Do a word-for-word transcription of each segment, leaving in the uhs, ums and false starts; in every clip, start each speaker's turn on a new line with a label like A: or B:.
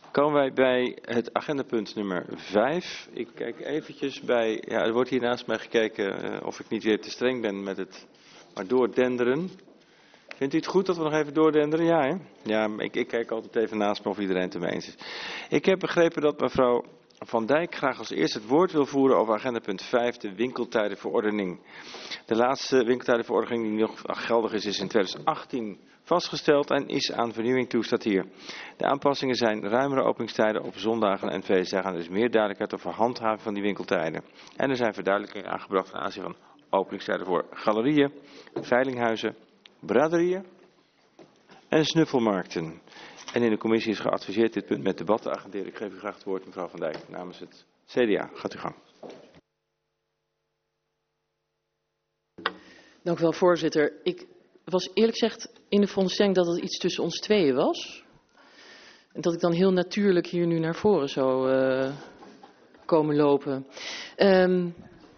A: Komen wij bij het agendapunt nummer vijf. Ik kijk eventjes bij, ja, er wordt hier naast mij gekeken uh, of ik niet weer te streng ben met het maar doordenderen. Vindt u het goed dat we nog even doordenderen? Ja, hè? Ja, ik, ik kijk altijd even naast me of iedereen het ermee eens is. Ik heb begrepen dat mevrouw Van Dijk graag als eerst het woord wil voeren over agendapunt vijf, de winkeltijdenverordening. De laatste winkeltijdenverordening die nog geldig is, is in twintig achttien vastgesteld en is aan vernieuwing toe, staat hier. De aanpassingen zijn ruimere openingstijden op zondagen en feestdagen. Er is meer duidelijkheid over handhaving van die winkeltijden. En er zijn verduidelijkingen aangebracht ten aanzien van openingstijden voor galerieën, veilinghuizen, braderieën en snuffelmarkten. En in de commissie is geadviseerd dit punt met debat te agenderen. Ik geef u graag het woord, mevrouw Van Dijk, namens het C D A. Gaat u gang.
B: Dank u wel, voorzitter. Ik was eerlijk gezegd in de veronderstelling dat het iets tussen ons tweeën was. En dat ik dan heel natuurlijk hier nu naar voren zou uh, komen lopen. Um,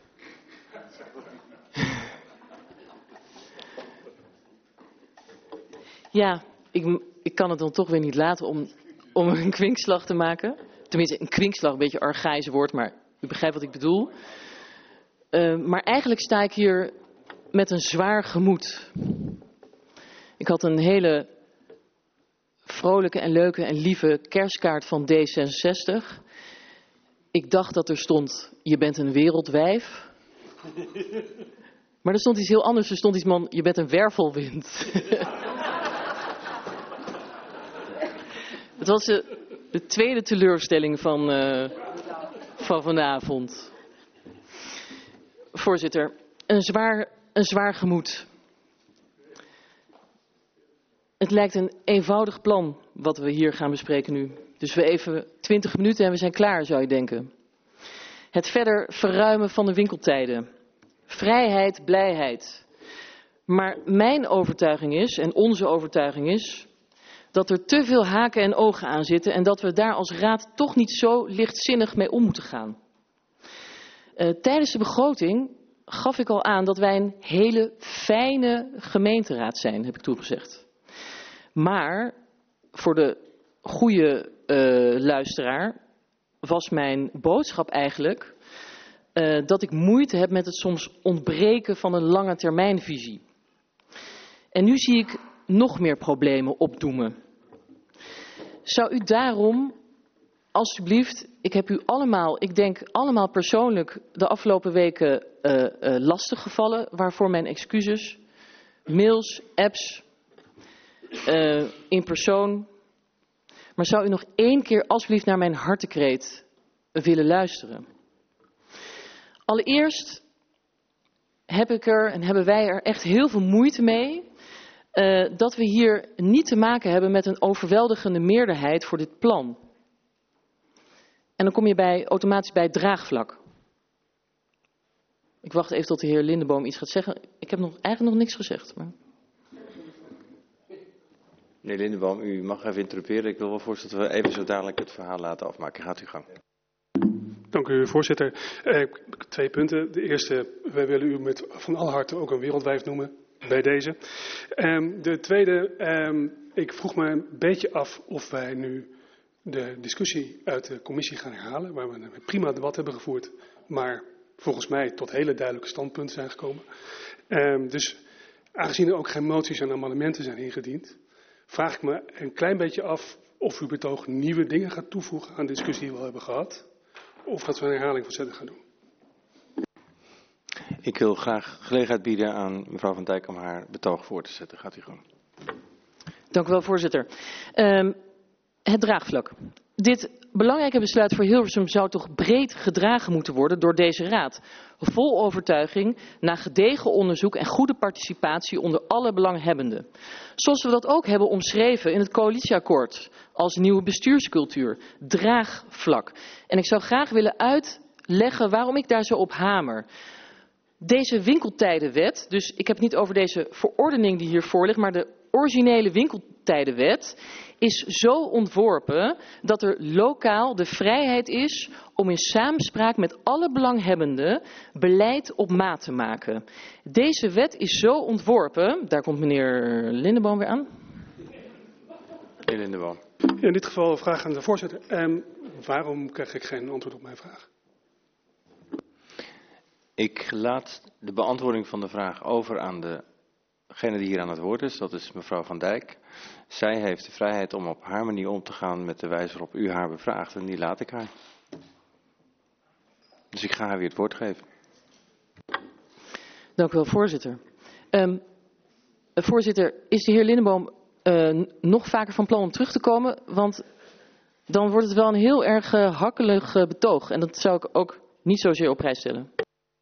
B: ja, ik, ik kan het dan toch weer niet laten om, om een kwinkslag te maken. Tenminste, een kwinkslag, een beetje een archaïs woord, maar u begrijpt wat ik bedoel. Uh, maar eigenlijk sta ik hier met een zwaar gemoed. Ik had een hele vrolijke en leuke en lieve kerstkaart van D zesenzestig. Ik dacht dat er stond, je bent een wereldwijf. Maar er stond iets heel anders. Er stond iets van, je bent een wervelwind. Het was de, de tweede teleurstelling van, uh, van vanavond. Voorzitter, een zwaar, een zwaar gemoed. Het lijkt een eenvoudig plan wat we hier gaan bespreken nu. Dus we even twintig minuten en we zijn klaar, zou je denken. Het verder verruimen van de winkeltijden. Vrijheid, blijheid. Maar mijn overtuiging is, en onze overtuiging is, dat er te veel haken en ogen aan zitten en dat we daar als raad toch niet zo lichtzinnig mee om moeten gaan. Uh, tijdens de begroting gaf ik al aan dat wij een hele fijne gemeenteraad zijn, heb ik toegezegd. Maar voor de goede uh, luisteraar was mijn boodschap eigenlijk uh, dat ik moeite heb met het soms ontbreken van een lange termijnvisie. En nu zie ik nog meer problemen opdoemen. Zou u daarom, alstublieft, ik heb u allemaal, ik denk allemaal persoonlijk de afgelopen weken uh, uh, lastig gevallen, waarvoor mijn excuses, mails, apps, uh, in persoon. Maar zou u nog één keer alsjeblieft naar mijn hartekreet willen luisteren? Allereerst heb ik er en hebben wij er echt heel veel moeite mee uh, dat we hier niet te maken hebben met een overweldigende meerderheid voor dit plan. En dan kom je bij, automatisch bij het draagvlak. Ik wacht even tot de heer Lindeboom iets gaat zeggen. Ik heb nog, eigenlijk nog niks gezegd. Maar...
A: Meneer Lindeboom, u mag even interruperen. Ik wil wel voorstellen dat we even zo dadelijk het verhaal laten afmaken. Gaat u gang.
C: Dank u, voorzitter. Eh, twee punten. De eerste, wij willen u met van alle harte ook een wereldwijf noemen bij deze. Um, de tweede, um, ik vroeg me een beetje af of wij nu de discussie uit de commissie gaan herhalen, waar we een prima debat hebben gevoerd, maar volgens mij tot hele duidelijke standpunten zijn gekomen. Um, dus aangezien er ook geen moties en amendementen zijn ingediend, vraag ik me een klein beetje af of uw betoog nieuwe dingen gaat toevoegen aan de discussie die we al hebben gehad, of dat we een herhaling van zetten gaan doen.
A: Ik wil graag gelegenheid bieden aan mevrouw Van Dijk om haar betoog voor te zetten. Gaat u gang.
B: Dank u wel, voorzitter. Um, het draagvlak. Dit belangrijke besluit voor Hilversum zou toch breed gedragen moeten worden door deze raad. Vol overtuiging, na gedegen onderzoek en goede participatie onder alle belanghebbenden. Zoals we dat ook hebben omschreven in het coalitieakkoord als nieuwe bestuurscultuur. Draagvlak. En ik zou graag willen uitleggen waarom ik daar zo op hamer. Deze winkeltijdenwet, dus ik heb het niet over deze verordening die hiervoor ligt, maar de originele winkeltijdenwet is zo ontworpen dat er lokaal de vrijheid is om in samenspraak met alle belanghebbenden beleid op maat te maken. Deze wet is zo ontworpen, daar komt meneer Lindeboom weer aan.
A: Meneer Lindeboom.
C: Ja, in dit geval een vraag aan de voorzitter. Um, waarom krijg ik geen antwoord op mijn vraag?
A: Ik laat de beantwoording van de vraag over aan degene die hier aan het woord is. Dat is mevrouw Van Dijk. Zij heeft de vrijheid om op haar manier om te gaan met de wijze waarop u haar bevraagt. En die laat ik haar. Dus ik ga haar weer het woord geven.
B: Dank u wel, voorzitter. Um, voorzitter, is de heer Lindeboom uh, nog vaker van plan om terug te komen? Want dan wordt het wel een heel erg uh, hakkelig uh, betoog. En dat zou ik ook niet zozeer op prijs stellen.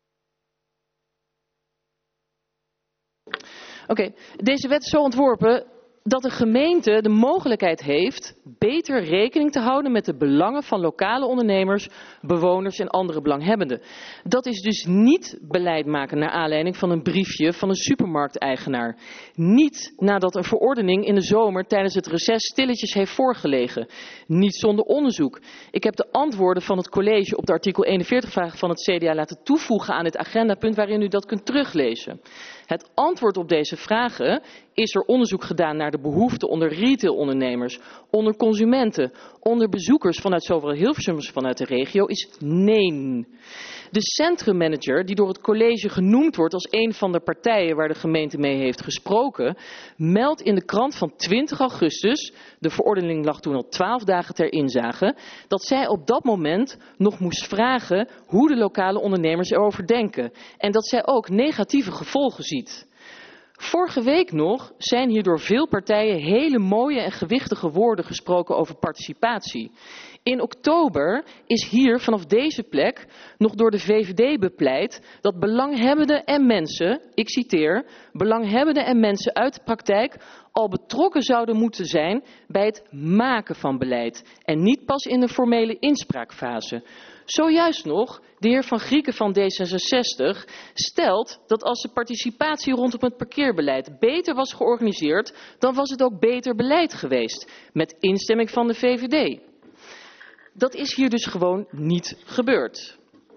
B: Oké, okay. Deze wet is zo ontworpen dat de gemeente de mogelijkheid heeft beter rekening te houden met de belangen van lokale ondernemers, bewoners en andere belanghebbenden. Dat is dus niet beleid maken naar aanleiding van een briefje van een supermarkteigenaar. Niet nadat een verordening in de zomer tijdens het reces stilletjes heeft voorgelegen. Niet zonder onderzoek. Ik heb de antwoorden van het college op de artikel eenenveertig vraag van het C D A laten toevoegen aan dit agendapunt waarin u dat kunt teruglezen. Het antwoord op deze vragen is er onderzoek gedaan naar de behoeften onder retailondernemers, onder consumenten, onder bezoekers vanuit zowel Hilversum als vanuit de regio is nee. De centrummanager, die door het college genoemd wordt als een van de partijen waar de gemeente mee heeft gesproken, meldt in de krant van twintig augustus, de verordening lag toen al twaalf dagen ter inzage, dat zij op dat moment nog moest vragen hoe de lokale ondernemers erover denken. En dat zij ook negatieve gevolgen ziet. Vorige week nog zijn hier door veel partijen hele mooie en gewichtige woorden gesproken over participatie. In oktober is hier vanaf deze plek nog door de V V D bepleit dat belanghebbenden en mensen, ik citeer, belanghebbenden en mensen uit de praktijk al betrokken zouden moeten zijn bij het maken van beleid en niet pas in de formele inspraakfase. Zojuist nog, de heer Van Grieken van D zesenzestig stelt dat als de participatie rondom het parkeerbeleid beter was georganiseerd, dan was het ook beter beleid geweest, met instemming van de V V D. Dat is hier dus gewoon niet gebeurd.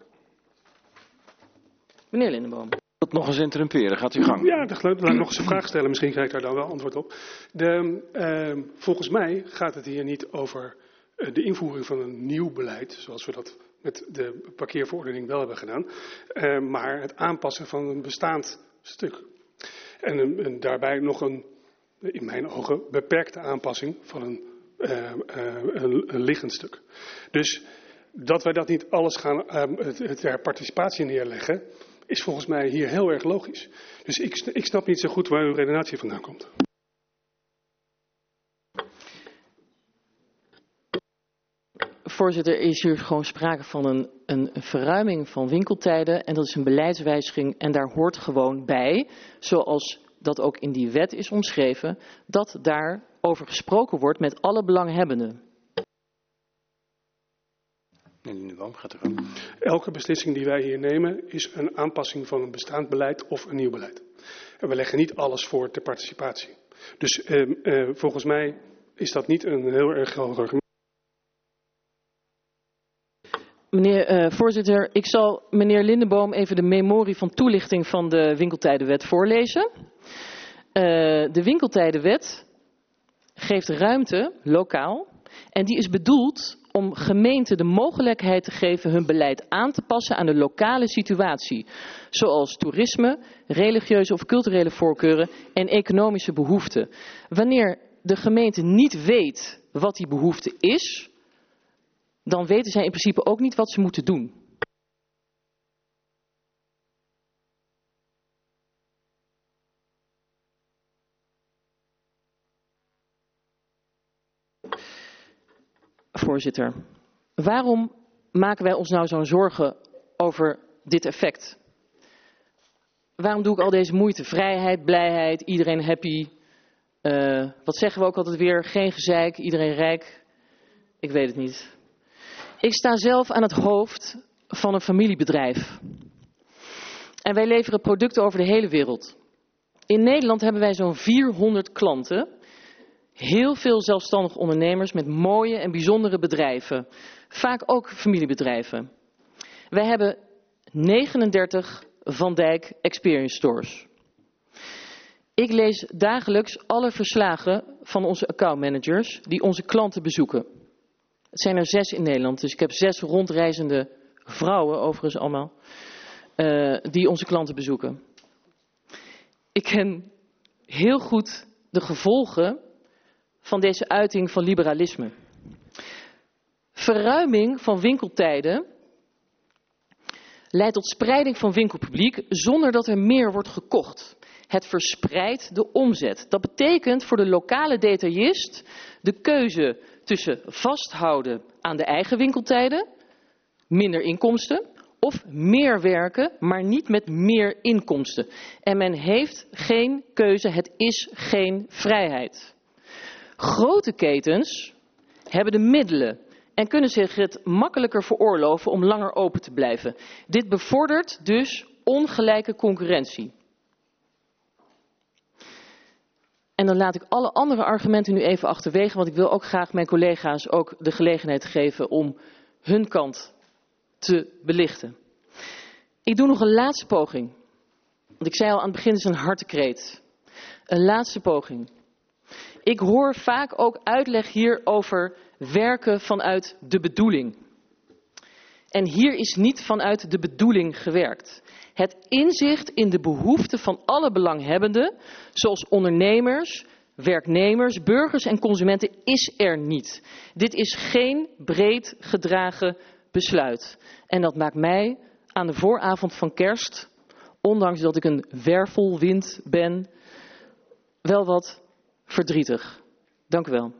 B: Meneer Lindeboom.
A: Ik wil nog eens interrumperen, gaat u gang.
C: Ja, dan laat ik nog eens een vraag stellen, misschien krijg ik daar dan wel antwoord op. De, uh, volgens mij gaat het hier niet over uh, de invoering van een nieuw beleid, zoals we dat met de parkeerverordening wel hebben gedaan, uh, maar het aanpassen van een bestaand stuk. En, een, en daarbij nog een, in mijn ogen, beperkte aanpassing van een, uh, uh, een, een liggend stuk. Dus dat wij dat niet alles gaan uh, ter participatie neerleggen, is volgens mij hier heel erg logisch. Dus ik, ik snap niet zo goed waar uw redenatie vandaan komt.
B: Voorzitter, er is hier gewoon sprake van een, een verruiming van winkeltijden en dat is een beleidswijziging en daar hoort gewoon bij, zoals dat ook in die wet is omschreven, dat daarover gesproken wordt met alle belanghebbenden.
C: Elke beslissing die wij hier nemen is een aanpassing van een bestaand beleid of een nieuw beleid. En we leggen niet alles voor ter participatie. Dus uh, uh, volgens mij is dat niet een heel erg groot argument.
B: Meneer uh, voorzitter, ik zal meneer Lindeboom even de memorie van toelichting van de winkeltijdenwet voorlezen. Uh, de winkeltijdenwet geeft ruimte, lokaal, en die is bedoeld om gemeenten de mogelijkheid te geven hun beleid aan te passen aan de lokale situatie. Zoals toerisme, religieuze of culturele voorkeuren en economische behoeften. Wanneer de gemeente niet weet wat die behoefte is, dan weten zij in principe ook niet wat ze moeten doen. Voorzitter, waarom maken wij ons nou zo'n zorgen over dit effect? Waarom doe ik al deze moeite? Vrijheid, blijheid, iedereen happy. Uh, wat zeggen we ook altijd weer? Geen gezeik, iedereen rijk. Ik weet het niet. Ik sta zelf aan het hoofd van een familiebedrijf. En wij leveren producten over de hele wereld. In Nederland hebben wij zo'n vierhonderd klanten. Heel veel zelfstandige ondernemers met mooie en bijzondere bedrijven. Vaak ook familiebedrijven. Wij hebben negenendertig Van Dijk Experience Stores. Ik lees dagelijks alle verslagen van onze accountmanagers die onze klanten bezoeken. Het zijn er zes in Nederland, dus ik heb zes rondreizende vrouwen, overigens allemaal, uh, die onze klanten bezoeken. Ik ken heel goed de gevolgen van deze uiting van liberalisme. Verruiming van winkeltijden leidt tot spreiding van winkelpubliek zonder dat er meer wordt gekocht. Het verspreidt de omzet. Dat betekent voor de lokale detailist de keuze tussen vasthouden aan de eigen winkeltijden, minder inkomsten, of meer werken, maar niet met meer inkomsten. En men heeft geen keuze, het is geen vrijheid. Grote ketens hebben de middelen en kunnen zich het makkelijker veroorloven om langer open te blijven. Dit bevordert dus ongelijke concurrentie. En dan laat ik alle andere argumenten nu even achterwege, want ik wil ook graag mijn collega's ook de gelegenheid geven om hun kant te belichten. Ik doe nog een laatste poging. Want ik zei al aan het begin, het is een hartekreet. Een laatste poging. Ik hoor vaak ook uitleg hier over werken vanuit de bedoeling. En hier is niet vanuit de bedoeling gewerkt. Het inzicht in de behoeften van alle belanghebbenden, zoals ondernemers, werknemers, burgers en consumenten, is er niet. Dit is geen breed gedragen besluit. En dat maakt mij aan de vooravond van kerst, ondanks dat ik een wervelwind ben, wel wat verdrietig. Dank u wel.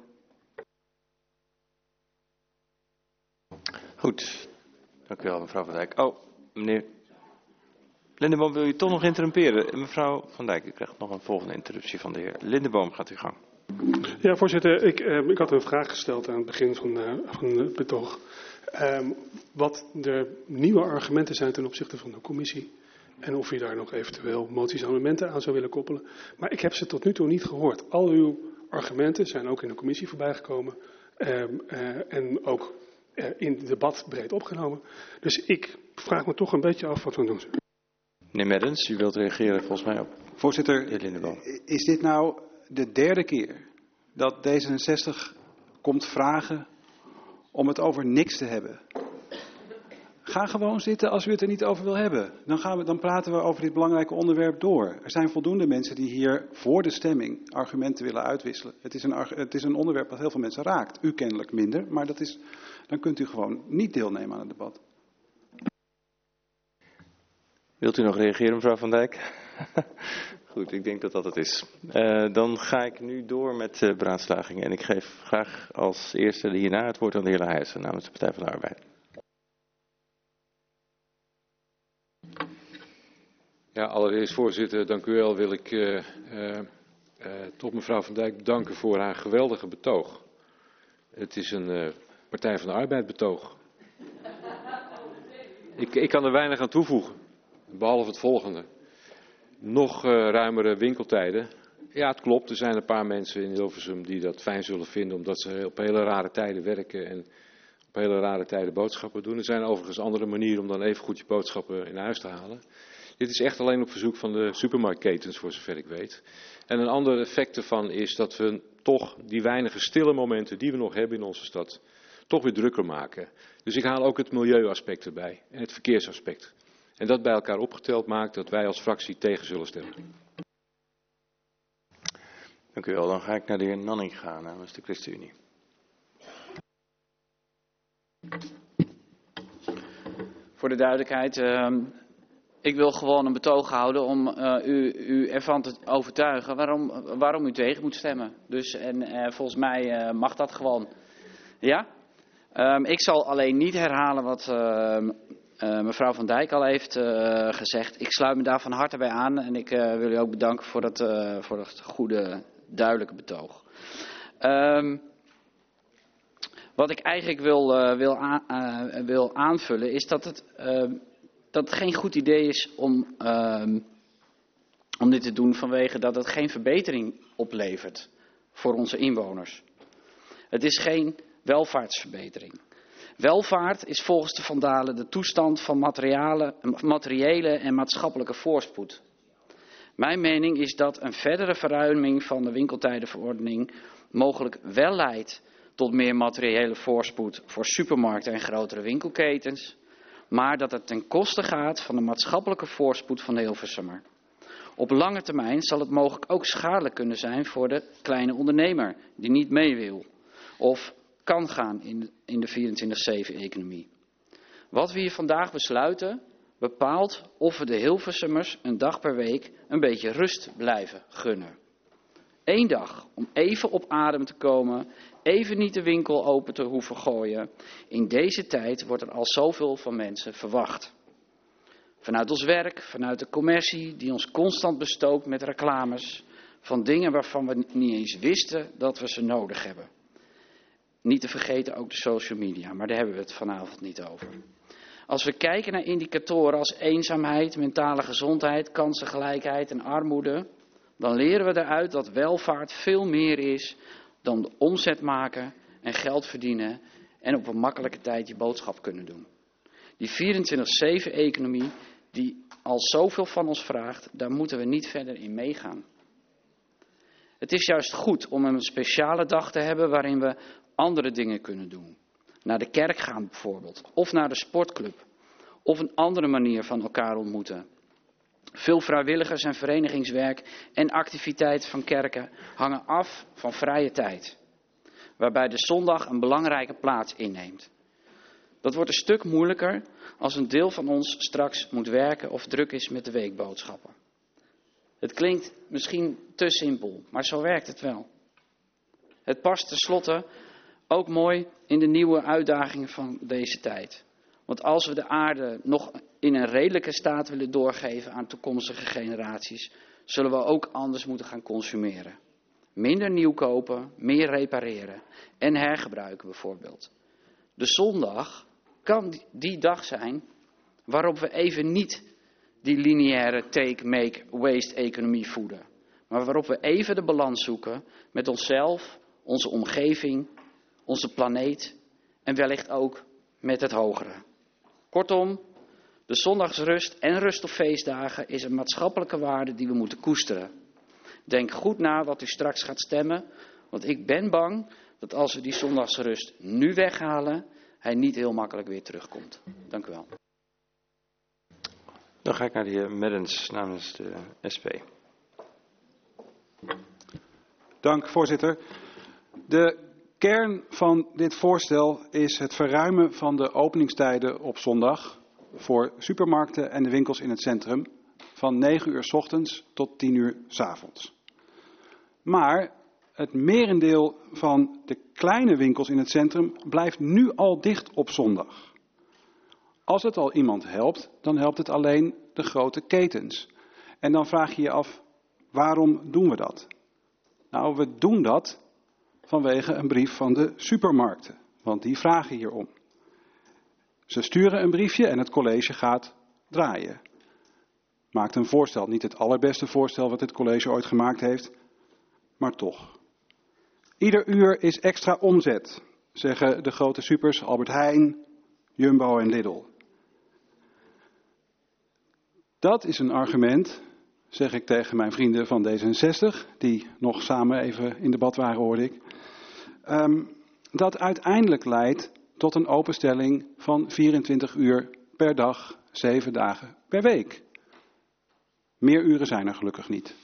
A: Goed, dank u wel mevrouw Van Dijk. Oh, meneer Lindeboom, wil u toch nog interrumperen? Mevrouw Van Dijk, u krijgt nog een volgende interruptie van de heer Lindeboom. Gaat uw gang.
C: Ja, voorzitter, ik, eh, ik had een vraag gesteld aan het begin van, uh, van het betoog. Um, wat de nieuwe argumenten zijn ten opzichte van de commissie. En of u daar nog eventueel moties en amendementen aan zou willen koppelen. Maar ik heb ze tot nu toe niet gehoord. Al uw argumenten zijn ook in de commissie voorbijgekomen. Um, uh, en ook uh, in het debat breed opgenomen. Dus ik vraag me toch een beetje af wat we doen.
A: Meneer Meddens, u wilt reageren volgens mij op.
D: Voorzitter,
A: heer Lindeboom.
D: Is dit nou de derde keer dat D zesenzestig komt vragen om het over niks te hebben? Ga gewoon zitten als u het er niet over wil hebben. Dan, gaan we, dan praten we over dit belangrijke onderwerp door. Er zijn voldoende mensen die hier voor de stemming argumenten willen uitwisselen. Het is een, het is een onderwerp dat heel veel mensen raakt. U kennelijk minder, maar dat is, dan kunt u gewoon niet deelnemen aan het debat.
A: Wilt u nog reageren, mevrouw Van Dijk? Goed, ik denk dat dat het is. Uh, dan ga ik nu door met de beraadslagingen. En ik geef graag als eerste hierna het woord aan de heer Leijsen namens de Partij van de Arbeid.
E: Ja, allereerst voorzitter, dank u wel, wil ik uh, uh, uh, toch mevrouw Van Dijk bedanken voor haar geweldige betoog. Het is een uh, Partij van de Arbeid betoog. Ik, ik kan er weinig aan toevoegen, behalve het volgende. Nog uh, ruimere winkeltijden. Ja, het klopt, er zijn een paar mensen in Hilversum die dat fijn zullen vinden, omdat ze op hele rare tijden werken en op hele rare tijden boodschappen doen. Er zijn overigens andere manieren om dan even goed je boodschappen in huis te halen. Dit is echt alleen op verzoek van de supermarktketens, voor zover ik weet. En een ander effect ervan is dat we toch die weinige stille momenten die we nog hebben in onze stad, toch weer drukker maken. Dus ik haal ook het milieuaspect erbij en het verkeersaspect. En dat bij elkaar opgeteld maakt dat wij als fractie tegen zullen stemmen.
A: Dank u wel. Dan ga ik naar de heer Nanning gaan namens de ChristenUnie.
F: Voor de duidelijkheid, uh, ik wil gewoon een betoog houden om uh, u, u ervan te overtuigen waarom, waarom u tegen moet stemmen. Dus en uh, volgens mij uh, mag dat gewoon. Ja? Um, ik zal alleen niet herhalen wat uh, uh, mevrouw Van Dijk al heeft uh, gezegd. Ik sluit me daar van harte bij aan en ik uh, wil u ook bedanken voor dat, uh, voor dat goede, duidelijke betoog. Um, Wat ik eigenlijk wil, uh, wil, aan, uh, wil aanvullen is dat het, uh, dat het geen goed idee is om, uh, om dit te doen vanwege dat het geen verbetering oplevert voor onze inwoners. Het is geen welvaartsverbetering. Welvaart is volgens de Van Dalen de toestand van materiële en maatschappelijke voorspoed. Mijn mening is dat een verdere verruiming van de winkeltijdenverordening mogelijk wel leidt tot meer materiële voorspoed voor supermarkten en grotere winkelketens, maar dat het ten koste gaat van de maatschappelijke voorspoed van de Hilversummer. Op lange termijn zal het mogelijk ook schadelijk kunnen zijn voor de kleine ondernemer die niet mee wil of kan gaan in de, in de vierentwintig zeven economie. Wat we hier vandaag besluiten bepaalt of we de Hilversummers een dag per week een beetje rust blijven gunnen. Eén dag om even op adem te komen, even niet de winkel open te hoeven gooien. In deze tijd wordt er al zoveel van mensen verwacht. Vanuit ons werk, vanuit de commercie die ons constant bestookt met reclames van dingen waarvan we niet eens wisten dat we ze nodig hebben. Niet te vergeten ook de social media, maar daar hebben we het vanavond niet over. Als we kijken naar indicatoren als eenzaamheid, mentale gezondheid, kansengelijkheid en armoede, dan leren we eruit dat welvaart veel meer is dan de omzet maken en geld verdienen en op een makkelijke tijd je boodschap kunnen doen. Die vierentwintig zeven economie die al zoveel van ons vraagt, daar moeten we niet verder in meegaan. Het is juist goed om een speciale dag te hebben waarin we andere dingen kunnen doen. Naar de kerk gaan bijvoorbeeld, of naar de sportclub, of een andere manier van elkaar ontmoeten. Veel vrijwilligers en verenigingswerk en activiteiten van kerken hangen af van vrije tijd, waarbij de zondag een belangrijke plaats inneemt. Dat wordt een stuk moeilijker als een deel van ons straks moet werken of druk is met de weekboodschappen. Het klinkt misschien te simpel, maar zo werkt het wel. Het past tenslotte ook mooi in de nieuwe uitdagingen van deze tijd. Want als we de aarde nog in een redelijke staat willen doorgeven aan toekomstige generaties, zullen we ook anders moeten gaan consumeren. Minder nieuw kopen, meer repareren en hergebruiken bijvoorbeeld. De zondag kan die dag zijn waarop we even niet die lineaire take, make, waste economie voeden. Maar waarop we even de balans zoeken met onszelf, onze omgeving, onze planeet en wellicht ook met het hogere. Kortom, de zondagsrust en rust op feestdagen is een maatschappelijke waarde die we moeten koesteren. Denk goed na wat u straks gaat stemmen, want ik ben bang dat als we die zondagsrust nu weghalen, hij niet heel makkelijk weer terugkomt. Dank u wel.
A: Dan ga ik naar de heer Meddens namens de S P.
D: Dank, voorzitter. De kern van dit voorstel is het verruimen van de openingstijden op zondag voor supermarkten en de winkels in het centrum van negen uur 's ochtends tot tien uur 's avonds. Maar het merendeel van de kleine winkels in het centrum blijft nu al dicht op zondag. Als het al iemand helpt, dan helpt het alleen de grote ketens. En dan vraag je je af, waarom doen we dat? Nou, we doen dat vanwege een brief van de supermarkten, want die vragen hierom. Ze sturen een briefje en het college gaat draaien. Maakt een voorstel, niet het allerbeste voorstel wat het college ooit gemaakt heeft, maar toch. Ieder uur is extra omzet, zeggen de grote supers Albert Heijn, Jumbo en Lidl. Dat is een argument, zeg ik tegen mijn vrienden van D zesenzestig, die nog samen even in debat waren, hoorde ik, um, dat uiteindelijk leidt tot een openstelling van vierentwintig uur per dag, zeven dagen per week. Meer uren zijn er gelukkig niet.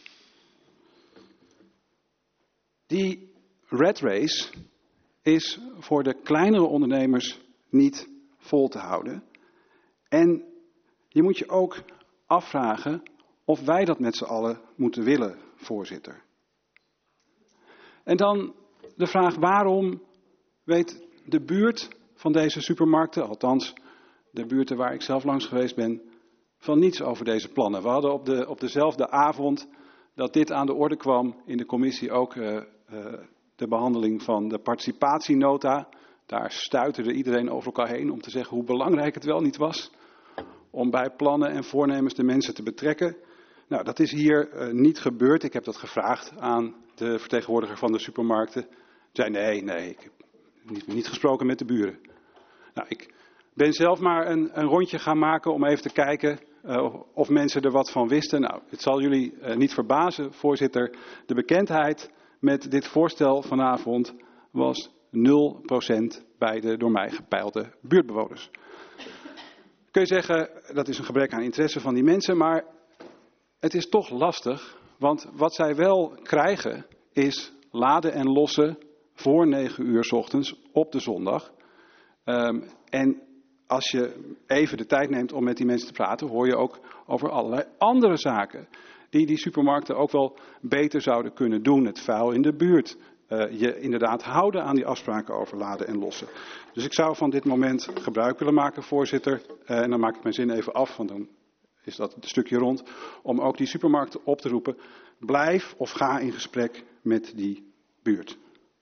D: Die rat race is voor de kleinere ondernemers niet vol te houden. En je moet je ook afvragen of wij dat met z'n allen moeten willen, voorzitter. En dan de vraag, waarom weet de buurt van deze supermarkten, althans de buurten waar ik zelf langs geweest ben, van niets over deze plannen. We hadden op, de, op dezelfde avond dat dit aan de orde kwam in de commissie ook uh, uh, de behandeling van de participatienota. Daar stuiterde iedereen over elkaar heen om te zeggen hoe belangrijk het wel niet was om bij plannen en voornemens de mensen te betrekken. Nou, dat is hier uh, niet gebeurd. Ik heb dat gevraagd aan de vertegenwoordiger van de supermarkten. Hij zei nee, nee, ik heb niet, niet gesproken met de buren. Nou, ik ben zelf maar een, een rondje gaan maken om even te kijken uh, of mensen er wat van wisten. Nou, het zal jullie uh, niet verbazen, voorzitter. De bekendheid met dit voorstel vanavond was nul procent bij de door mij gepeilde buurtbewoners. Kun je zeggen, dat is een gebrek aan interesse van die mensen, maar het is toch lastig. Want wat zij wel krijgen is laden en lossen voor negen uur 's ochtends op de zondag. Um, en als je even de tijd neemt om met die mensen te praten, hoor je ook over allerlei andere zaken. Die die supermarkten ook wel beter zouden kunnen doen. Het vuil in de buurt. Uh, je inderdaad houden aan die afspraken over laden en lossen. Dus ik zou van dit moment gebruik willen maken, voorzitter. Uh, en dan maak ik mijn zin even af, want dan is dat het stukje rond. Om ook die supermarkten op te roepen. Blijf of ga in gesprek met die buurt.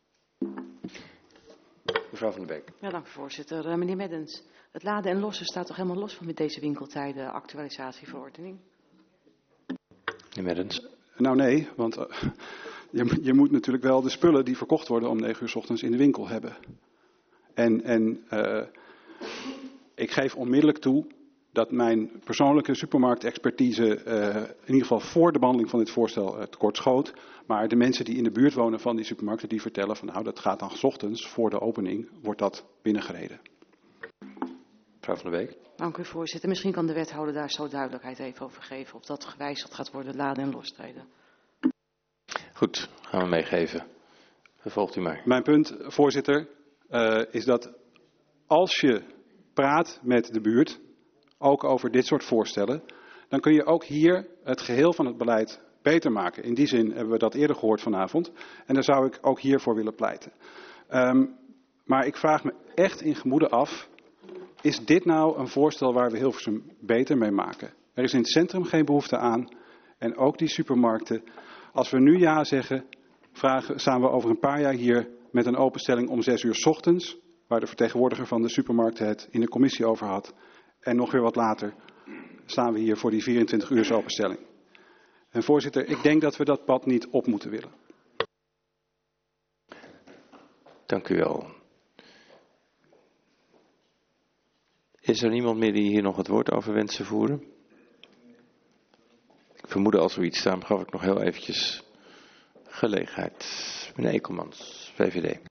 A: Mevrouw van der Beek.
G: Ja, dank u voorzitter. Uh, meneer Meddens, het laden en lossen staat toch helemaal los van met deze winkeltijden actualisatieverordening?
A: Meneer Meddens.
D: Nou nee, want uh, je, je moet natuurlijk wel de spullen die verkocht worden om negen uur 's ochtends in de winkel hebben. En, en uh, ik geef onmiddellijk toe dat mijn persoonlijke supermarktexpertise uh, in ieder geval voor de behandeling van dit voorstel uh, tekort schoot. Maar de mensen die in de buurt wonen van die supermarkten, die vertellen van nou, dat gaat dan 's ochtends voor de opening, wordt dat binnengereden.
A: Mevrouw van der Beek.
G: Dank u voorzitter. Misschien kan de wethouder daar zo duidelijkheid even over geven of dat gewijzigd gaat worden, laden en lostrijden.
A: Goed, gaan we meegeven. Vervolgt u maar.
D: Mijn punt, voorzitter, uh, is dat als je praat met de buurt, ook over dit soort voorstellen, dan kun je ook hier het geheel van het beleid beter maken. In die zin hebben we dat eerder gehoord vanavond. En daar zou ik ook hiervoor willen pleiten. Um, maar ik vraag me echt in gemoede af, is dit nou een voorstel waar we Hilversum beter mee maken? Er is in het centrum geen behoefte aan. En ook die supermarkten. Als we nu ja zeggen, vragen, staan we over een paar jaar hier met een openstelling om zes uur 's ochtends. Waar de vertegenwoordiger van de supermarkten het in de commissie over had. En nog weer wat later staan we hier voor die vierentwintig uur openstelling. En voorzitter, ik denk dat we dat pad niet op moeten willen.
A: Dank u wel. Is er niemand meer die hier nog het woord over wenst te voeren? Ik vermoedde als zoiets staan, gaf ik nog heel eventjes gelegenheid. Meneer Ekelmans, V V D.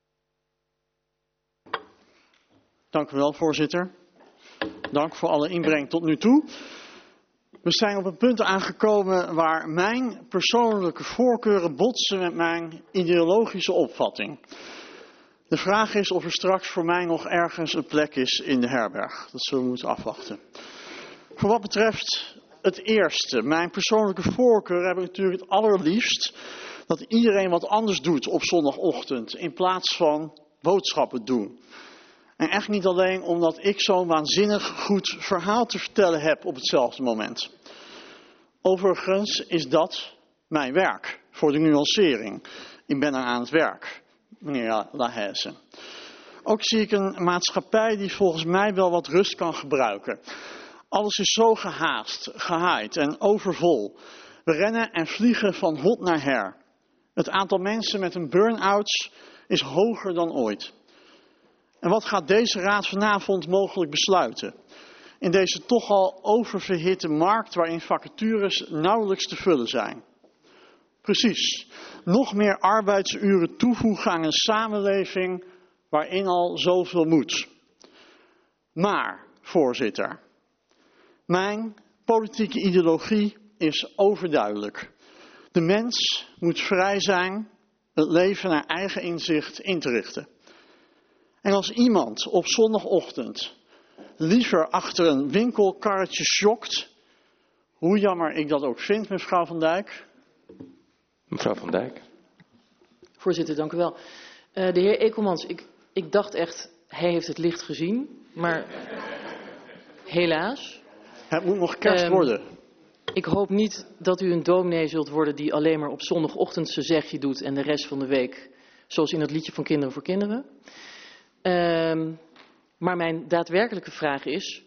H: Dank u wel, voorzitter. Dank voor alle inbreng tot nu toe. We zijn op een punt aangekomen waar mijn persoonlijke voorkeuren botsen met mijn ideologische opvatting. De vraag is of er straks voor mij nog ergens een plek is in de herberg. Dat zullen we moeten afwachten. Voor wat betreft het eerste, mijn persoonlijke voorkeur, heb ik natuurlijk het allerliefst dat iedereen wat anders doet op zondagochtend in plaats van boodschappen doen. En echt niet alleen omdat ik zo'n waanzinnig goed verhaal te vertellen heb op hetzelfde moment. Overigens is dat mijn werk, voor de nuancering. Ik ben er aan het werk, meneer Lahaise. Ook zie ik een maatschappij die volgens mij wel wat rust kan gebruiken. Alles is zo gehaast, gehaaid en overvol. We rennen en vliegen van hot naar her. Het aantal mensen met een burn-out is hoger dan ooit. En wat gaat deze raad vanavond mogelijk besluiten? In deze toch al oververhitte markt waarin vacatures nauwelijks te vullen zijn. Precies, nog meer arbeidsuren toevoegen aan een samenleving waarin al zoveel moet. Maar, voorzitter, mijn politieke ideologie is overduidelijk. De mens moet vrij zijn het leven naar eigen inzicht in te richten. En als iemand op zondagochtend liever achter een winkelkarretje sjokt, hoe jammer ik dat ook vind, mevrouw Van Dijk.
A: Mevrouw Van Dijk.
B: Voorzitter, dank u wel. Uh, de heer Ekelmans, ik, ik dacht echt, hij heeft het licht gezien, maar helaas.
H: Het moet nog kerst
B: um, worden. Ik hoop niet dat u een dominee zult worden die alleen maar op zondagochtend zijn zegje doet en de rest van de week, zoals in het liedje van Kinderen voor Kinderen. Um, maar mijn daadwerkelijke vraag is,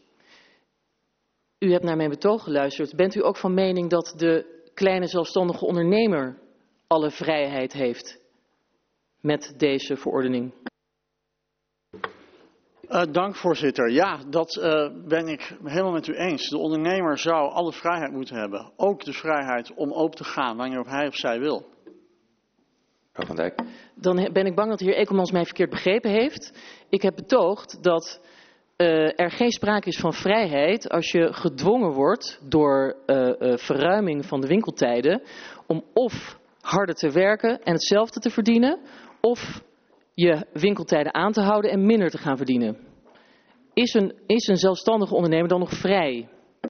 B: u hebt naar mijn betoog geluisterd. Bent u ook van mening dat de kleine zelfstandige ondernemer alle vrijheid heeft met deze verordening?
H: Uh, dank voorzitter. Ja, dat uh, ben ik helemaal met u eens. De ondernemer zou alle vrijheid moeten hebben. Ook de vrijheid om open te gaan wanneer hij of zij wil.
A: Mevrouw Van Dijk.
B: Dan ben ik bang dat de heer Ekelmans mij verkeerd begrepen heeft. Ik heb betoogd dat uh, er geen sprake is van vrijheid als je gedwongen wordt door uh, uh, verruiming van de winkeltijden om of harder te werken en hetzelfde te verdienen, of je winkeltijden aan te houden en minder te gaan verdienen. Is een, is een zelfstandige ondernemer dan nog vrij?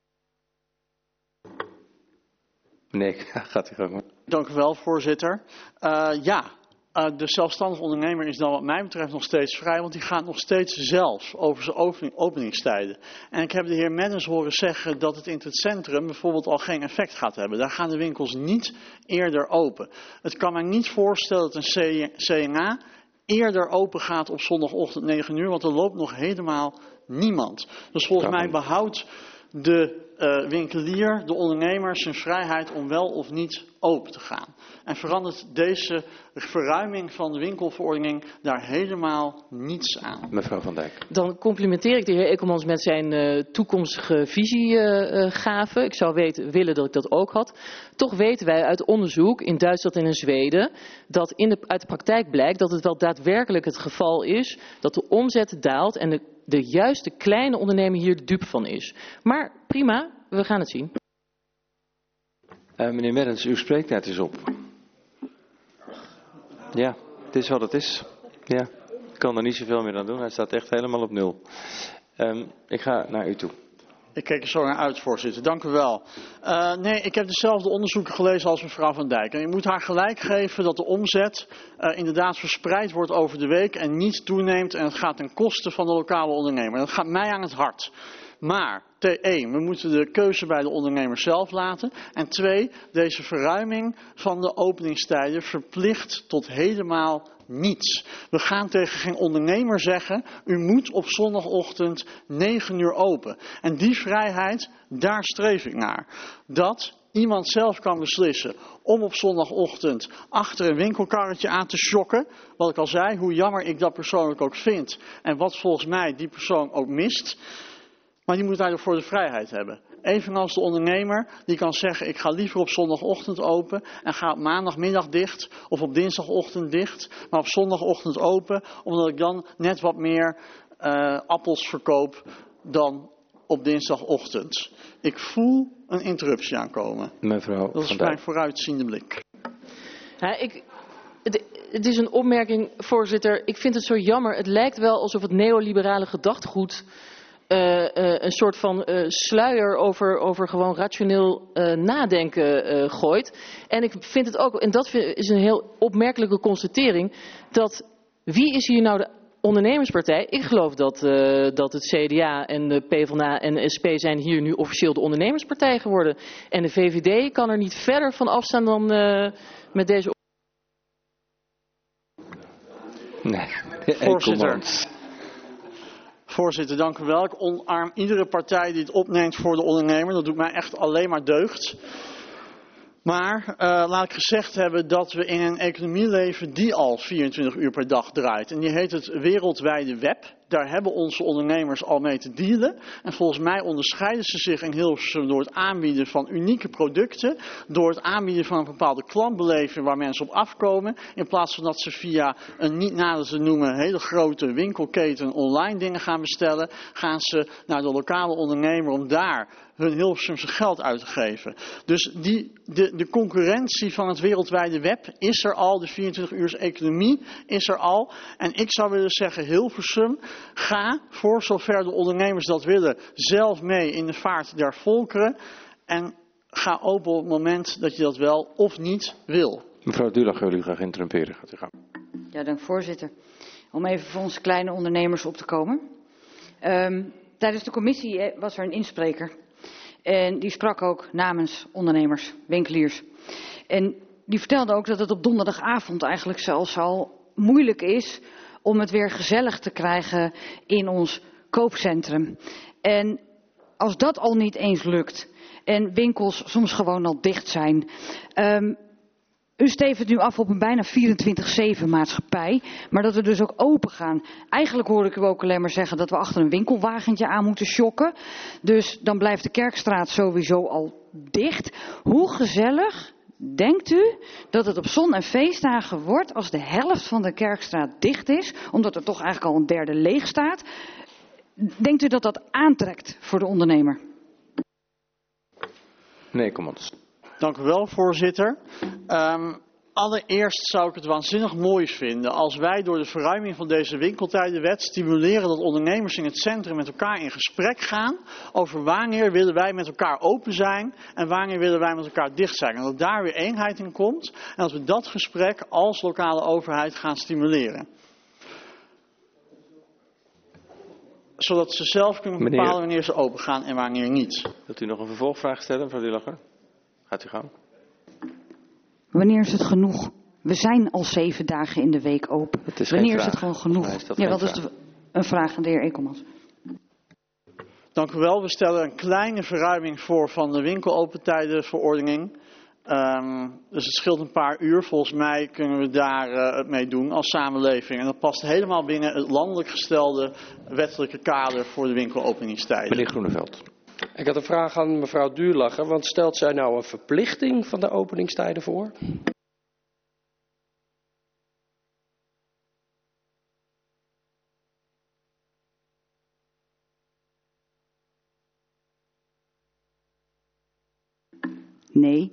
A: Nee, gaat u gang.
H: Dank u wel, voorzitter. Uh, ja, uh, de zelfstandige ondernemer is dan wat mij betreft nog steeds vrij, want die gaat nog steeds zelf over zijn opening, openingstijden. En ik heb de heer Meddens horen zeggen dat het in het centrum bijvoorbeeld al geen effect gaat hebben. Daar gaan de winkels niet eerder open. Het kan mij niet voorstellen dat een C N A eerder open gaat op zondagochtend negen uur, want er loopt nog helemaal niemand. Dus volgens mij behoudt de uh, winkelier, de ondernemer, zijn vrijheid om wel of niet open te gaan. En verandert deze verruiming van de winkelverordening daar helemaal niets aan.
A: Mevrouw Van Dijk.
B: Dan complimenteer ik de heer Ekelmans met zijn uh, toekomstige visiegave. Uh, ik zou weten, willen dat ik dat ook had. Toch weten wij uit onderzoek in Duitsland en in Zweden dat in de, uit de praktijk blijkt dat het wel daadwerkelijk het geval is dat de omzet daalt en de, de juiste kleine ondernemer hier de dupe van is. Maar prima, we gaan het zien.
A: Uh, meneer Meddens, uw spreektijd is op. Ja, het is wat het is. Ja, ik kan er niet zoveel meer aan doen. Hij staat echt helemaal op nul. Um, ik ga naar u toe.
H: Ik kijk er zo naar uit, voorzitter. Dank u wel. Uh, nee, ik heb dezelfde onderzoeken gelezen als mevrouw Van Dijk. En je moet haar gelijk geven dat de omzet uh, inderdaad verspreid wordt over de week en niet toeneemt. En het gaat ten koste van de lokale ondernemer. Dat gaat mij aan het hart. Maar, T één, we moeten de keuze bij de ondernemer zelf laten. En twee, deze verruiming van de openingstijden verplicht tot helemaal niets. We gaan tegen geen ondernemer zeggen, u moet op zondagochtend negen uur open. En die vrijheid, daar streef ik naar. Dat iemand zelf kan beslissen om op zondagochtend achter een winkelkarretje aan te sjokken. Wat ik al zei, hoe jammer ik dat persoonlijk ook vind. En wat volgens mij die persoon ook mist. Maar die moet daarvoor de vrijheid hebben. Evenals de ondernemer die kan zeggen, ik ga liever op zondagochtend open en ga op maandagmiddag dicht of op dinsdagochtend dicht, maar op zondagochtend open, omdat ik dan net wat meer uh, appels verkoop dan op dinsdagochtend. Ik voel een interruptie aankomen.
A: Mevrouw
H: Dat is mijn vooruitziende blik.
B: Ja, ik, het, het is een opmerking, voorzitter. Ik vind het zo jammer. Het lijkt wel alsof het neoliberale gedachtegoed Uh, uh, een soort van uh, sluier over, over gewoon rationeel uh, nadenken uh, gooit. En ik vind het ook, en dat is een heel opmerkelijke constatering, dat wie is hier nou de ondernemerspartij? Ik geloof dat, uh, dat het C D A en de PvdA en de S P zijn hier nu officieel de ondernemerspartij geworden. En de V V D kan er niet verder van afstaan dan uh, met deze.
A: Nee,
H: voorzitter. Voorzitter, dank u wel. Ik omarm iedere partij die het opneemt voor de ondernemer. Dat doet mij echt alleen maar deugd. Maar uh, laat ik gezegd hebben dat we in een economie leven die al vierentwintig uur per dag draait. En die heet het wereldwijde web. Daar hebben onze ondernemers al mee te dealen. En volgens mij onderscheiden ze zich in Hilversum door het aanbieden van unieke producten. Door het aanbieden van een bepaalde klantbeleving waar mensen op afkomen. In plaats van dat ze via een niet nader te noemen hele grote winkelketen online dingen gaan bestellen. Gaan ze naar de lokale ondernemer om daar hun Hilversumse geld uit te geven. Dus die, de, de concurrentie van het wereldwijde web is er al. De vierentwintig uurs economie is er al. En ik zou willen zeggen, Hilversum, ga, voor zover de ondernemers dat willen, zelf mee in de vaart der volkeren. En ga open op het moment dat je dat wel of niet wil.
A: Mevrouw Dulach, wil u graag interrumperen. Gaat u gaan.
I: Ja, dank voorzitter. Om even voor onze kleine ondernemers op te komen. Um, tijdens de commissie was er een inspreker. En die sprak ook namens ondernemers, winkeliers. En die vertelde ook dat het op donderdagavond eigenlijk zelfs al moeilijk is om het weer gezellig te krijgen in ons koopcentrum. En als dat al niet eens lukt en winkels soms gewoon al dicht zijn. Um, U stevent nu af op een bijna vierentwintig zeven maatschappij, maar dat we dus ook open gaan. Eigenlijk hoor ik u ook alleen maar zeggen dat we achter een winkelwagentje aan moeten sjokken. Dus dan blijft de Kerkstraat sowieso al dicht. Hoe gezellig denkt u dat het op zon- en feestdagen wordt als de helft van de Kerkstraat dicht is, omdat er toch eigenlijk al een derde leeg staat? Denkt u dat dat aantrekt voor de ondernemer?
A: Nee, kom ons.
H: Dank u wel, voorzitter. Um, allereerst zou ik het waanzinnig mooi vinden als wij door de verruiming van deze winkeltijdenwet stimuleren dat ondernemers in het centrum met elkaar in gesprek gaan over wanneer willen wij met elkaar open zijn en wanneer willen wij met elkaar dicht zijn. En dat daar weer eenheid in komt en dat we dat gesprek als lokale overheid gaan stimuleren. Zodat ze zelf kunnen bepalen
A: Meneer...
H: wanneer ze open gaan en wanneer niet.
A: Wilt u nog een vervolgvraag stellen, mevrouw Dullacher? Gaat u gang.
I: Wanneer is het genoeg? We zijn al zeven dagen in de week open.
A: Het is
I: Wanneer
A: geen
I: is het
A: vraag.
I: gewoon genoeg?
A: Is dat
I: Ja,
A: geen
I: dat is
A: vraag.
I: de, een vraag aan de heer Ekelmans.
H: Dank u wel. We stellen een kleine verruiming voor van de winkelopentijdenverordening. Um, dus het scheelt een paar uur. Volgens mij kunnen we daar uh, het mee doen als samenleving. En dat past helemaal binnen het landelijk gestelde wettelijke kader voor de winkelopeningstijden.
A: Meneer Groeneveld.
J: Ik had een vraag aan mevrouw Duurlacher, want stelt zij nou een verplichting van de openingstijden voor?
I: Nee.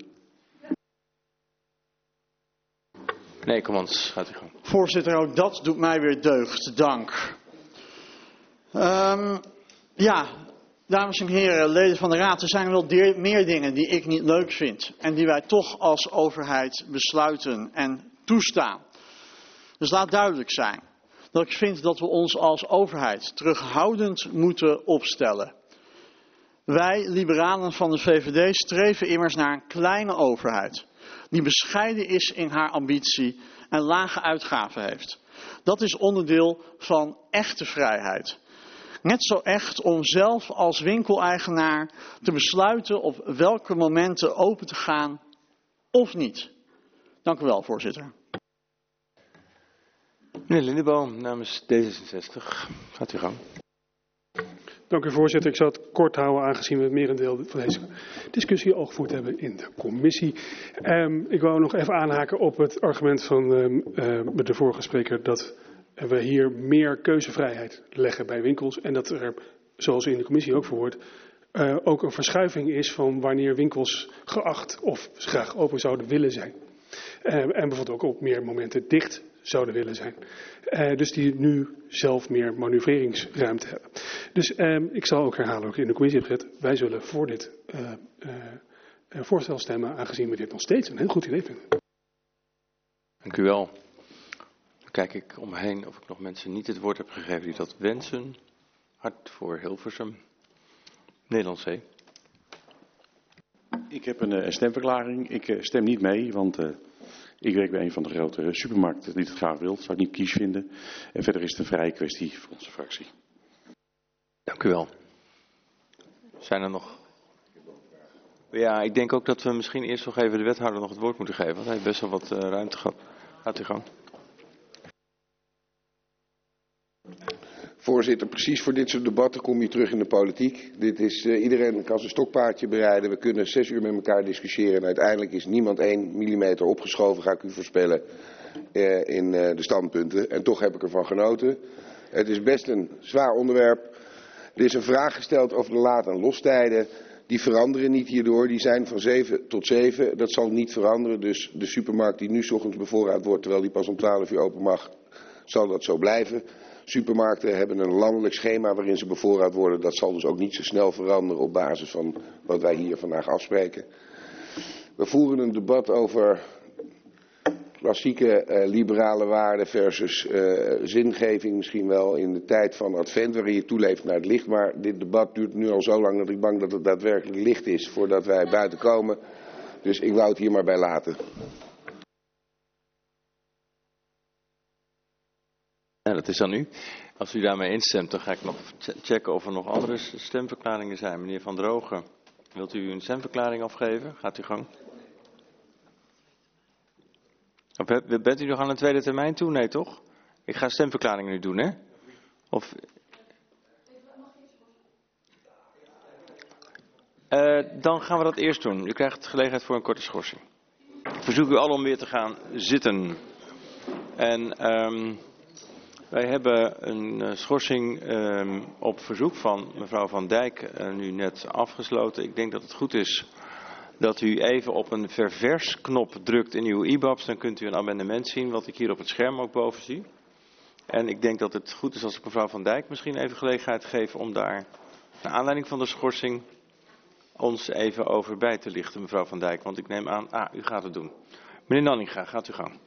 A: Nee, kom ons. Gaat u gang.
H: Voorzitter, ook dat doet mij weer deugd. Dank. Um, ja, dames en heren, leden van de Raad, er zijn wel meer dingen die ik niet leuk vind. En die wij toch als overheid besluiten en toestaan. Dus laat duidelijk zijn dat ik vind dat we ons als overheid terughoudend moeten opstellen. Wij, liberalen van de V V D, streven immers naar een kleine overheid. Die bescheiden is in haar ambitie en lage uitgaven heeft. Dat is onderdeel van echte vrijheid. Net zo echt om zelf als winkeleigenaar te besluiten op welke momenten open te gaan of niet. Dank u wel, voorzitter.
A: Meneer Lindeboom, namens D zesenzestig. Gaat u gang.
C: Dank u, voorzitter. Ik zal het kort houden, aangezien we het merendeel van deze discussie al gevoerd hebben in de commissie. Um, ik wou nog even aanhaken op het argument van um, uh, de vorige spreker dat we hier meer keuzevrijheid leggen bij winkels en dat er, zoals in de commissie ook verwoord, uh, ook een verschuiving is van wanneer winkels geacht of graag open zouden willen zijn. Uh, en bijvoorbeeld ook op meer momenten dicht zouden willen zijn. Uh, dus die nu zelf meer manoeuvreringsruimte hebben. Dus uh, ik zal ook herhalen, ook in de commissie heb gezet, wij zullen voor dit uh, uh, uh, voorstel stemmen, aangezien we dit nog steeds een heel goed idee vinden.
A: Dank u wel. Dan kijk ik om me heen of ik nog mensen niet het woord heb gegeven die dat wensen. Hart voor Hilversum. Nederland C.
K: Ik heb een, een stemverklaring. Ik uh, stem niet mee, want uh, ik werk bij een van de grote supermarkten die het graag wil. Dat zou ik niet kies vinden. En verder is het een vrije kwestie voor onze fractie.
A: Dank u wel. Zijn er nog... Ja, ik denk ook dat we misschien eerst nog even de wethouder nog het woord moeten geven. Want hij heeft best wel wat uh, ruimte gehad. Gaat u gang.
L: Voorzitter, precies voor dit soort debatten kom je terug in de politiek. Dit is, uh, iedereen kan zijn stokpaardje bereiden. We kunnen zes uur met elkaar discussiëren. En uiteindelijk is niemand één millimeter opgeschoven, ga ik u voorspellen, uh, in uh, de standpunten. En toch heb ik ervan genoten. Het is best een zwaar onderwerp. Er is een vraag gesteld over de laat- en lostijden. Die veranderen niet hierdoor. Die zijn van zeven tot zeven. Dat zal niet veranderen. Dus de supermarkt die nu 's ochtends bevoorraad wordt, terwijl die pas om twaalf uur open mag, zal dat zo blijven. Supermarkten hebben een landelijk schema waarin ze bevoorraad worden. Dat zal dus ook niet zo snel veranderen op basis van wat wij hier vandaag afspreken. We voeren een debat over klassieke uh, liberale waarden versus uh, zingeving misschien wel in de tijd van advent waarin je toeleeft naar het licht. Maar dit debat duurt nu al zo lang dat ik bang dat het daadwerkelijk licht is voordat wij buiten komen. Dus ik wou het hier maar bij laten.
A: Ja, dat is aan u. Als u daarmee instemt, dan ga ik nog checken of er nog andere stemverklaringen zijn. Meneer Van Drogen, wilt u een stemverklaring afgeven? Gaat u gang. Of bent u nog aan een tweede termijn toe? Nee, toch? Ik ga stemverklaringen nu doen, hè? Of... Uh, dan gaan we dat eerst doen. U krijgt gelegenheid voor een korte schorsing. Ik verzoek u allen om weer te gaan zitten. En um, wij hebben een uh, schorsing um, op verzoek van mevrouw Van Dijk uh, nu net afgesloten. Ik denk dat het goed is dat u even op een verversknop drukt in uw e-babs. Dan kunt u een amendement zien, wat ik hier op het scherm ook boven zie. En ik denk dat het goed is als ik mevrouw Van Dijk misschien even gelegenheid geef om daar, naar aanleiding van de schorsing, ons even over bij te lichten, mevrouw Van Dijk. Want ik neem aan, ah, u gaat het doen. Meneer Nanninga, gaat u gang.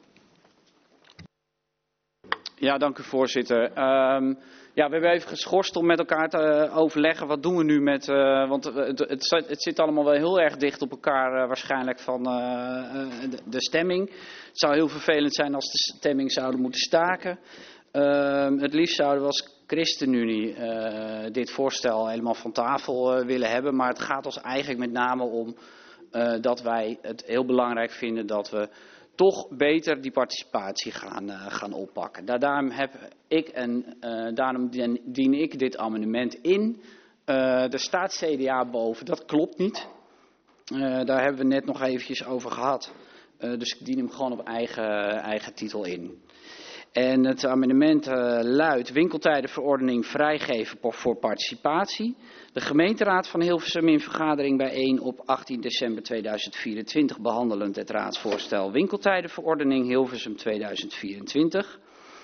F: Ja, dank u voorzitter. Um, ja, we hebben even geschorst om met elkaar te uh, overleggen. Wat doen we nu met, uh, want het, het, het zit allemaal wel heel erg dicht op elkaar uh, waarschijnlijk van uh, uh, de, de stemming. Het zou heel vervelend zijn als de stemming zouden moeten staken. Uh, het liefst zouden we als ChristenUnie uh, dit voorstel helemaal van tafel uh, willen hebben. Maar het gaat ons eigenlijk met name om uh, dat wij het heel belangrijk vinden dat we toch beter die participatie gaan, uh, gaan oppakken. Daar, daarom heb ik en uh, daarom dien ik dit amendement in. Uh, er staat C D A boven, dat klopt niet. Uh, daar hebben we net nog eventjes over gehad. Uh, dus ik dien hem gewoon op eigen, eigen titel in. En het amendement uh, luidt winkeltijdenverordening vrijgeven voor participatie. De gemeenteraad van Hilversum in vergadering bijeen op achttien december tweeduizend vierentwintig behandelend het raadsvoorstel winkeltijdenverordening Hilversum tweeduizend vierentwintig.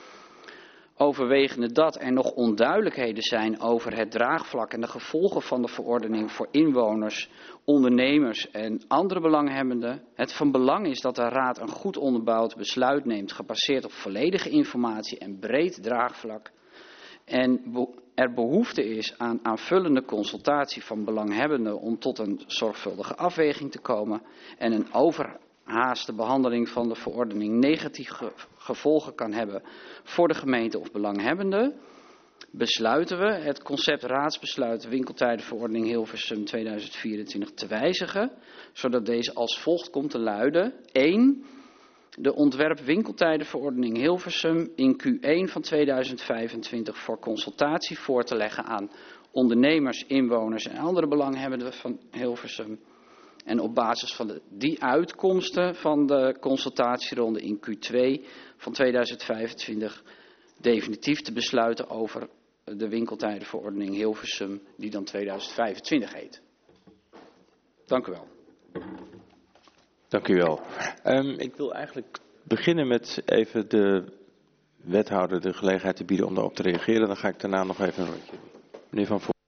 F: Overwegende dat er nog onduidelijkheden zijn over het draagvlak en de gevolgen van de verordening voor inwoners, ondernemers en andere belanghebbenden. Het van belang is dat de Raad een goed onderbouwd besluit neemt, gebaseerd op volledige informatie en breed draagvlak. En er behoefte is aan aanvullende consultatie van belanghebbenden om tot een zorgvuldige afweging te komen. En een overhaaste behandeling van de verordening negatieve gevolgen kan hebben voor de gemeente of belanghebbenden. Besluiten we het concept raadsbesluit winkeltijdenverordening Hilversum tweeduizend vierentwintig te wijzigen, zodat deze als volgt komt te luiden. één. De ontwerp winkeltijdenverordening Hilversum in Q één van tweeduizend vijfentwintig voor consultatie voor te leggen aan ondernemers, inwoners en andere belanghebbenden van Hilversum. En op basis van de, die uitkomsten van de consultatieronde in Q twee van tweeduizend vijfentwintig definitief te besluiten over de winkeltijdenverordening Hilversum die dan tweeduizend vijfentwintig heet. Dank u wel.
A: Dank u wel. Um, ik wil eigenlijk beginnen met even de wethouder de gelegenheid te bieden om daarop te reageren. Dan ga ik daarna nog even een rondje doen. Meneer Van Voor.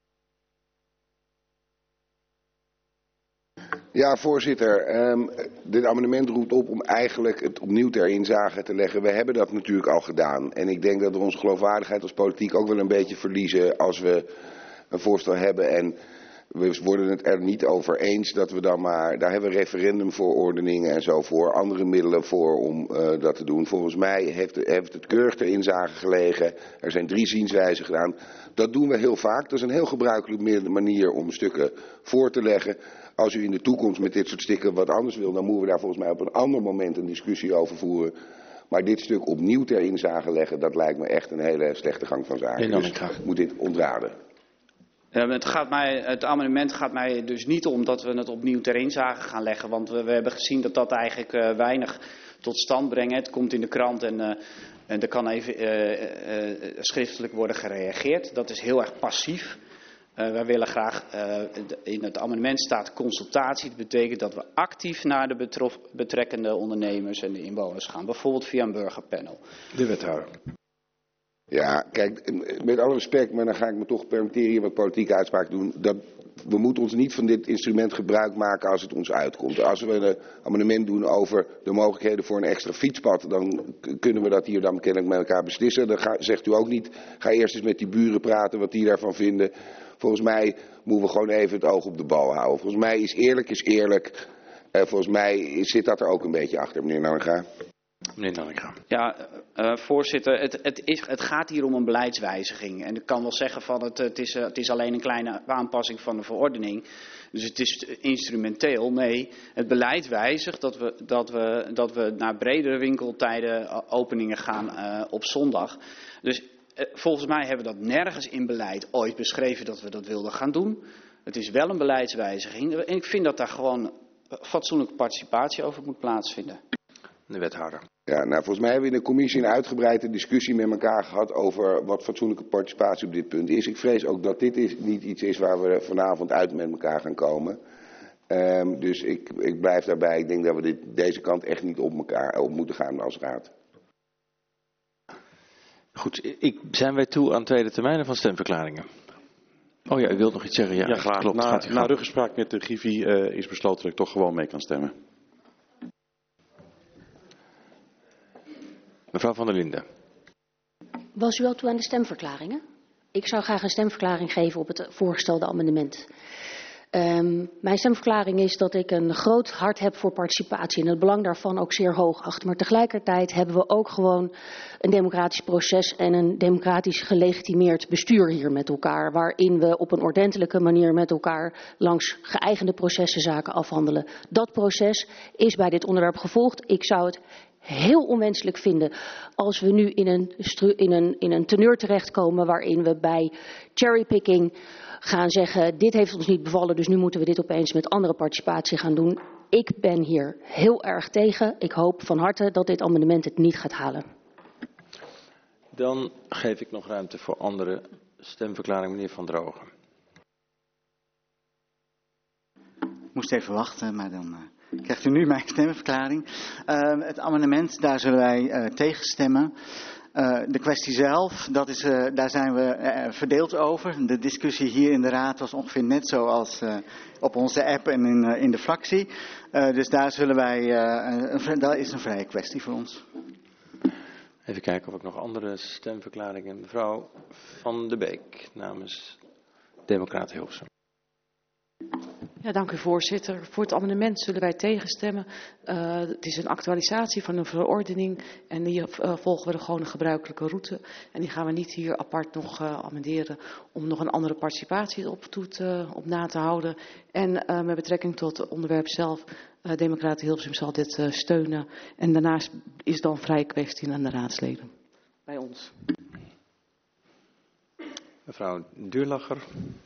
L: Ja, voorzitter. Um, dit amendement roept op om eigenlijk het opnieuw ter inzage te leggen. We hebben dat natuurlijk al gedaan. En ik denk dat we onze geloofwaardigheid als politiek ook wel een beetje verliezen als we een voorstel hebben en we worden het er niet over eens dat we dan maar, daar hebben we referendumverordeningen en zo voor, andere middelen voor om uh, dat te doen. Volgens mij heeft, heeft het keurig ter inzage gelegen. Er zijn drie zienswijzen gedaan. Dat doen we heel vaak. Dat is een heel gebruikelijke manier om stukken voor te leggen. Als u in de toekomst met dit soort stukken wat anders wil, dan moeten we daar volgens mij op een ander moment een discussie over voeren. Maar dit stuk opnieuw ter inzage leggen, dat lijkt me echt een hele slechte gang van zaken. Dus ik moet dit ontraden.
F: Ja, het, gaat mij, het amendement gaat mij dus niet om dat we het opnieuw ter inzage gaan leggen. Want we, we hebben gezien dat dat eigenlijk uh, weinig tot stand brengt. Het komt in de krant en, uh, en er kan even uh, uh, schriftelijk worden gereageerd. Dat is heel erg passief. Uh, wij willen graag, uh, in het amendement staat consultatie. Dat betekent dat we actief naar de betrof, betrekkende ondernemers en de inwoners gaan. Bijvoorbeeld via een burgerpanel.
L: De wethouder. Ja, kijk, met alle respect, maar dan ga ik me toch permitteren hier wat politieke uitspraak doen. Dat, we moeten ons niet van dit instrument gebruik maken als het ons uitkomt. Als we een amendement doen over de mogelijkheden voor een extra fietspad, dan kunnen we dat hier dan kennelijk met elkaar beslissen. Dan ga, zegt u ook niet, ga eerst eens met die buren praten wat die daarvan vinden. Volgens mij moeten we gewoon even het oog op de bal houden. Volgens mij is eerlijk is eerlijk. Uh, volgens mij zit dat er ook een beetje achter, meneer Nanninga.
E: Meneer Nanninga.
F: Ja, uh, voorzitter, het, het, is, het gaat hier om een beleidswijziging. En ik kan wel zeggen van het, het, is, het is alleen een kleine aanpassing van de verordening. Dus het is instrumenteel. Nee, het beleid wijzigt dat we, dat we, dat we naar bredere winkeltijden openingen gaan uh, op zondag. Dus uh, volgens mij hebben we dat nergens in beleid ooit beschreven dat we dat wilden gaan doen. Het is wel een beleidswijziging. En ik vind dat daar gewoon fatsoenlijke participatie over moet plaatsvinden.
E: De wethouder.
L: Ja, nou, volgens mij hebben we in de commissie een uitgebreide discussie met elkaar gehad over wat fatsoenlijke participatie op dit punt is. Ik vrees ook dat dit is, niet iets is waar we vanavond uit met elkaar gaan komen. Um, dus ik, ik blijf daarbij. Ik denk dat we dit, deze kant echt niet op elkaar op moeten gaan als raad.
A: Goed, ik, zijn wij toe aan tweede termijnen van stemverklaringen? Oh ja, u wilt nog iets zeggen? Ja,
K: ja graag.
A: Klopt.
K: Na,
A: Gaat u
K: na ruggespraak met de Griffie uh, is besloten dat ik toch gewoon mee kan stemmen.
A: Mevrouw van der Linden.
M: Was u al toe aan de stemverklaringen? Ik zou graag een stemverklaring geven op het voorgestelde amendement. Um, mijn stemverklaring is dat ik een groot hart heb voor participatie en het belang daarvan ook zeer hoog acht. Maar tegelijkertijd hebben we ook gewoon een democratisch proces en een democratisch gelegitimeerd bestuur hier met elkaar. Waarin we op een ordentelijke manier met elkaar langs geëigende processen zaken afhandelen. Dat proces is bij dit onderwerp gevolgd. Ik zou het heel onwenselijk vinden als we nu in een, in een, in een teneur terechtkomen waarin we bij cherrypicking gaan zeggen, dit heeft ons niet bevallen, dus nu moeten we dit opeens met andere participatie gaan doen. Ik ben hier heel erg tegen. Ik hoop van harte dat dit amendement het niet gaat halen.
A: Dan geef ik nog ruimte voor andere stemverklaringen, meneer Van Drogen.
N: Ik moest even wachten, maar dan uh, krijgt u nu mijn stemverklaring. Uh, het amendement, daar zullen wij uh, tegen stemmen. Uh, de kwestie zelf, dat is, uh, daar zijn we uh, verdeeld over. De discussie hier in de raad was ongeveer net zoals uh, op onze app en in, uh, in de fractie. Uh, dus daar zullen wij, uh, een, dat is een vrije kwestie voor ons.
A: Even kijken of ik nog andere stemverklaringen. Mevrouw Van de Beek namens Democraten Hilversum.
G: Ja, dank u voorzitter. Voor het amendement zullen wij tegenstemmen. Uh, het is een actualisatie van een verordening en die uh, volgen we de gewone gebruikelijke route. En die gaan we niet hier apart nog uh, amenderen om nog een andere participatie op, toe te, op na te houden. En uh, met betrekking tot het onderwerp zelf, uh, Democraten Hilversum zal dit uh, steunen. En daarnaast is dan vrij kwestie aan de raadsleden bij ons.
A: Mevrouw Duurlacher.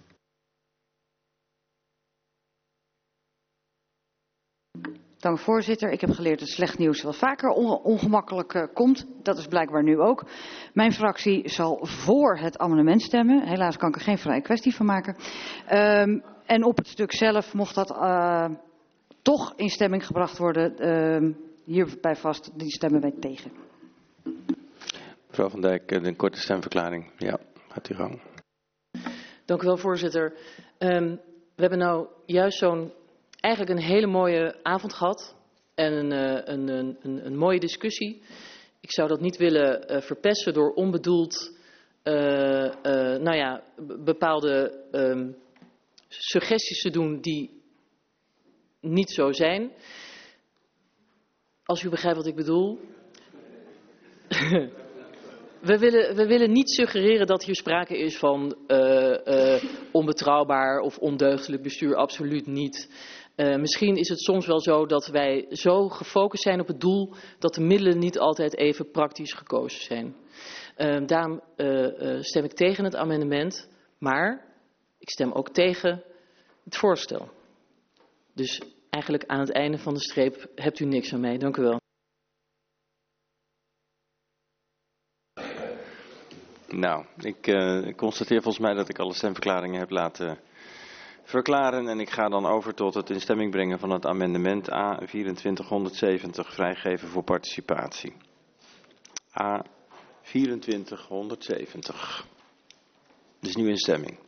I: Dank voorzitter. Ik heb geleerd dat slecht nieuws wel vaker on ongemakkelijk uh, komt. Dat is blijkbaar nu ook. Mijn fractie zal voor het amendement stemmen. Helaas kan ik er geen vrije kwestie van maken. Um, en op het stuk zelf, mocht dat uh, toch in stemming gebracht worden, uh, hierbij vast, die stemmen wij tegen.
A: Mevrouw Van Dijk, een korte stemverklaring. Ja, gaat u gang.
B: Dank u wel, voorzitter. Um, we hebben nou juist zo'n eigenlijk een hele mooie avond gehad en een, een, een, een, een mooie discussie. Ik zou dat niet willen uh, verpesten door onbedoeld uh, uh, nou ja, bepaalde um, suggesties te doen die niet zo zijn. Als u begrijpt wat ik bedoel. We willen, we willen niet suggereren dat hier sprake is van uh, uh, onbetrouwbaar of ondeugdelijk bestuur. Absoluut niet. Uh, misschien is het soms wel zo dat wij zo gefocust zijn op het doel dat de middelen niet altijd even praktisch gekozen zijn. Uh, daarom uh, uh, stem ik tegen het amendement, maar ik stem ook tegen het voorstel. Dus eigenlijk aan het einde van de streep hebt u niks aan mij. Dank u wel.
A: Nou, ik uh, constateer volgens mij dat ik alle stemverklaringen heb laten verklaren. En ik ga dan over tot het in stemming brengen van het amendement A vierentwintig honderdzeventig, vrijgeven voor participatie. A vierentwintig honderdzeventig. Dus nu in stemming.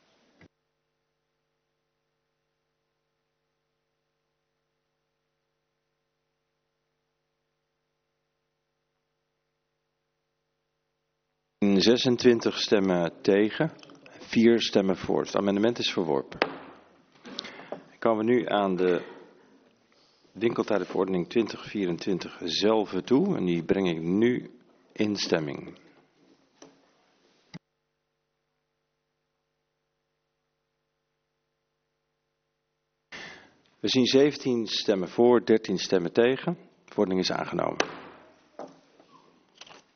A: zesentwintig stemmen tegen, vier stemmen voor. Het amendement is verworpen. Dan komen we nu aan de winkeltijdenverordening twintig vierentwintig zelf toe. En die breng ik nu in stemming. We zien zeventien stemmen voor, dertien stemmen tegen. De verordening is aangenomen.